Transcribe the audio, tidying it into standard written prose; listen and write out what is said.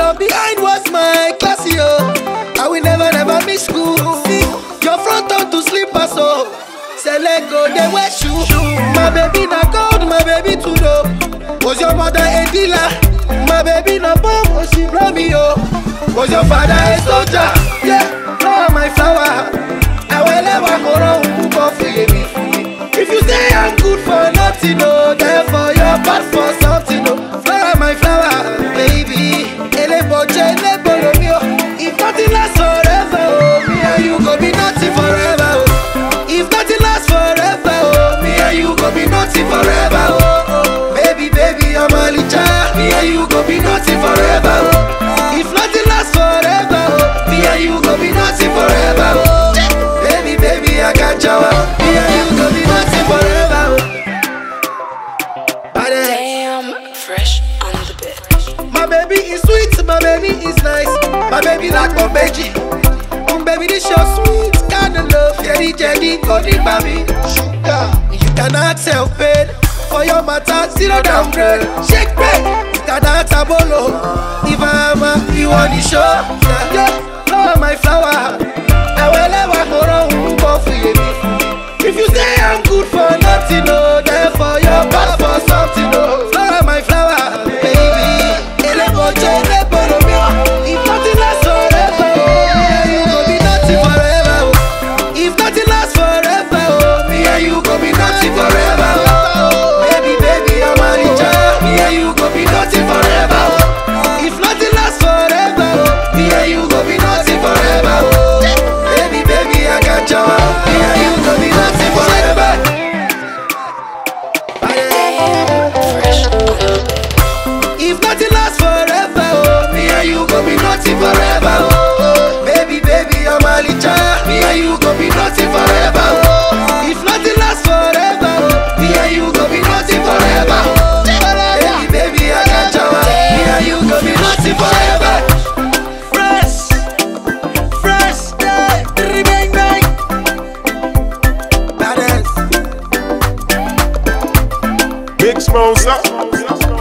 from behind was my classy, oh. I will never miss school. See, your front on to slippers, oh. Say let go, they wear shoe. My baby not gold, my baby too dope. Was your mother a dealer? My baby not bomb, oh she blow me, oh. Was your father a soldier? Yeah, flower my flower. I will never go wrong, go for you. If you say I'm good for nothing, oh, therefore you're bad for something, oh. Flower my flower, baby. Ele boche, ele bolo mio. If nothing lasts forever, oh, me and you go be nothing forever, oh. If nothing lasts forever, oh, me and you go be nothing forever, oh. Baby, baby, I'm a licha. Me and you go be nothing forever, oh. If nothing lasts forever, oh, me and you go be nothing forever, oh. Baby, baby, I got you. Me and you go be nothing forever, oh. Damn, fresh on the bit. My baby is sweet, my baby is nice. My baby like my baby. Baby, this your sweet kind of love. Jelly, jelly, golden baby. Sugar, you cannot help it. For your matter, zero downgrade. Shake break, you cannot abolo. If I'm you on the show, yeah, flower my flower. I will never go wrong, go for you. If you say I'm good for nothing, no, therefore you're bad for something, no. Flower my flower, baby. Ele boche, ele bolo mio. If nothing lasts forever, oh, you go be nothing forever, oh. If nothing lasts forever, oh, me and you go be nothing forever, oh. Baby, baby, I'm a licha. Me and you go be nothing forever, oh. If nothing lasts forever, oh, me and you go be nothing forever, oh. Baby, baby, I got you. Me and you go be nothing forever. Fresh on the bit. If nothing lasts forever, oh, me and you go be nothing forever, oh. Baby, baby, I'm a licha. Me and you go be nothing forever, oh. If nothing lasts forever, oh, me and you go be nothing forever, oh. Baby, baby, I got you. Me and you go be nothing forever. Fresh, fresh, yeah, bang, bang. Badass. Big Smosa.